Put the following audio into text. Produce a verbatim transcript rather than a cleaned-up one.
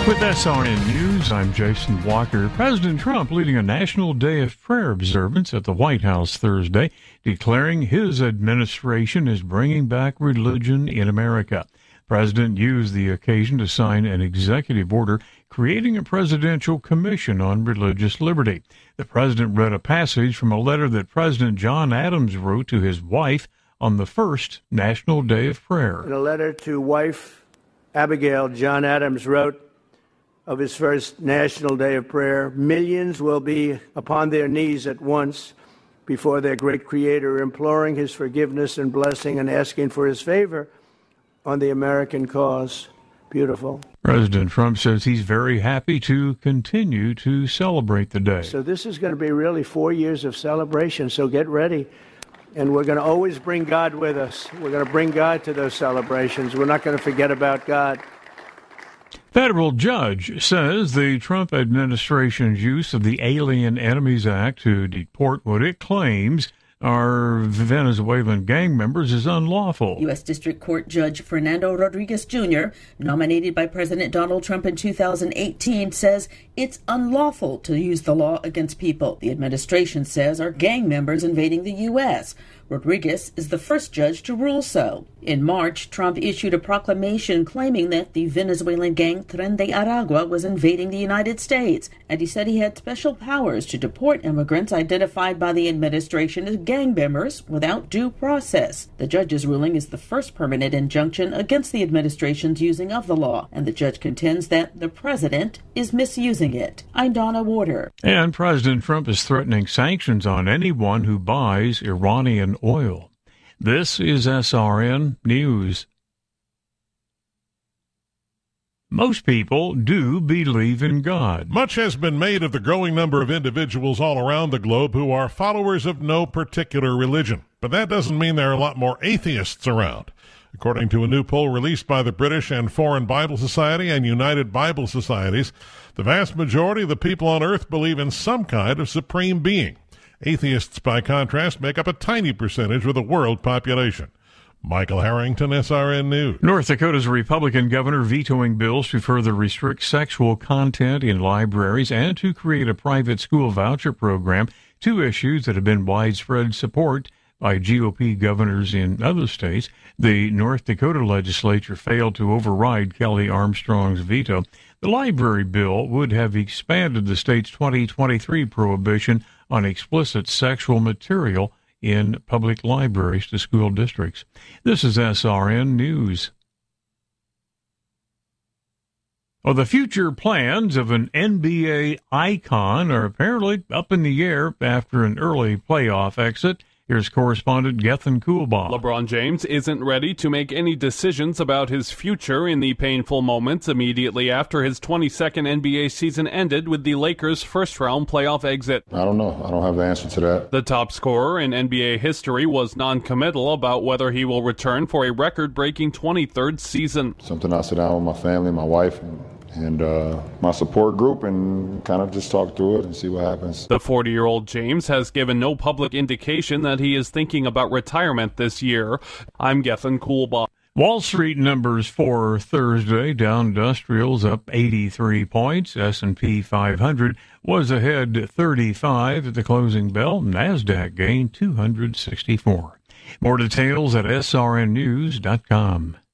With S R N News, I'm Jason Walker. President Trump leading a national day of prayer observance at the White House Thursday, declaring his administration is bringing back religion in America. The president used the occasion to sign an executive order creating a presidential commission on religious liberty. The president read a passage from a letter that President John Adams wrote to his wife on the first National Day of Prayer. In a letter to wife Abigail, John Adams wrote of his first National Day of Prayer, millions will be upon their knees at once before their great Creator, imploring his forgiveness and blessing and asking for his favor on the American cause. Beautiful. President Trump says he's very happy to continue to celebrate the day. So this is going to be really four years of celebration, so get ready. And we're going to always bring God with us. We're going to bring God to those celebrations. We're not going to forget about God. Federal judge says the Trump administration's use of the Alien Enemies Act to deport what it claims are Venezuelan gang members is unlawful. U S. District Court Judge Fernando Rodriguez Junior, nominated by President Donald Trump in two thousand eighteen, says it's unlawful to use the law against people the administration says are gang members invading the U S. Rodriguez is the first judge to rule so. In March, Trump issued a proclamation claiming that the Venezuelan gang Tren de Aragua was invading the United States, and he said he had special powers to deport immigrants identified by the administration as gang members without due process. The judge's ruling is the first permanent injunction against the administration's using of the law, and the judge contends that the president is misusing it. I'm Donna Warder. And President Trump is threatening sanctions on anyone who buys Iranian oil. This is S R N News. Most people do believe in God. Much has been made of the growing number of individuals all around the globe who are followers of no particular religion. But that doesn't mean there are a lot more atheists around. According to a new poll released by the British and Foreign Bible Society and United Bible Societies, the vast majority of the people on earth believe in some kind of supreme being. Atheists, by contrast, make up a tiny percentage of the world population. Michael Harrington, S R N News. North Dakota's Republican governor vetoing bills to further restrict sexual content in libraries and to create a private school voucher program, two issues that have been widespread support by G O P governors in other states. The North Dakota legislature failed to override Kelly Armstrong's veto. The library bill would have expanded the state's twenty twenty-three prohibition on explicit sexual material in public libraries to school districts. This is S R N News. Well, the future plans of an N B A icon are apparently up in the air after an early playoff exit. Here's correspondent Gethin Coolbaugh. LeBron James isn't ready to make any decisions about his future in the painful moments immediately after his twenty-second N B A season ended with the Lakers' first-round playoff exit. I don't know. I don't have the answer to that. The top scorer in N B A history was non-committal about whether he will return for a record-breaking twenty-third season. Something I sit down with my family, my wife, and and uh, my support group and kind of just talk through it and see what happens. The forty-year-old James has given no public indication that he is thinking about retirement this year. I'm Gethin Coolbaugh. Wall Street numbers for Thursday. Dow Industrials up eighty-three points. S and P five hundred was ahead thirty-five at the closing bell. NASDAQ gained two hundred sixty-four. More details at S R N news dot com.